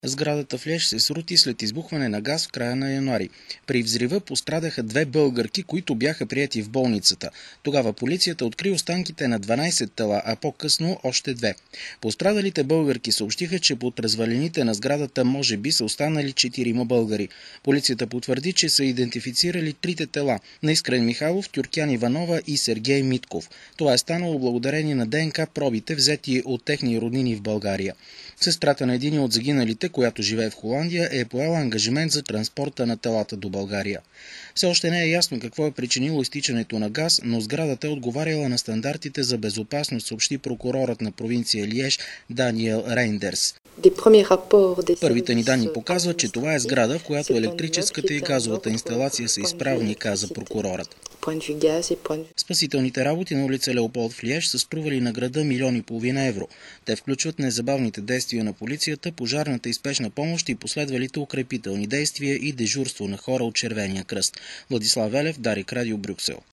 Сградата в Лиеж се срути след избухване на газ в края на януари. При взрива пострадаха 2 българки, които бяха приети в болницата. Тогава полицията откри останките на 12 тела, а по-късно още 2. Пострадалите българки съобщиха, че под развалините на сградата може би са останали 4 българи. Полицията потвърди, че са идентифицирали 3 тела на Искрен Михайлов, Тюркян Иванова и Сергей Митков. Това е станало благодарение на ДНК пробите, взети от техни роднини в България. Сестрата на един от загиналите, която живее в Холандия, е поела ангажимент за транспорта на телата до България. Все още не е ясно какво е причинило изтичането на газ, но сградата е отговаряла на стандартите за безопасност, съобщи прокурорът на провинция Лиеж Даниел Рейндерс. Първите ни данни показват, че това е сграда, в която електрическата и газовата инсталация са изправни, каза прокурорът. Спасителните работи на улица Леополд в Лиеж са стрували на града 1,5 милиона евро. Те включват незабавните действия на полицията, пожарната и спешна помощ и последвалите укрепителни действия и дежурство на хора от Червения кръст. Владислав Велев, Дарик Радио, Брюксел.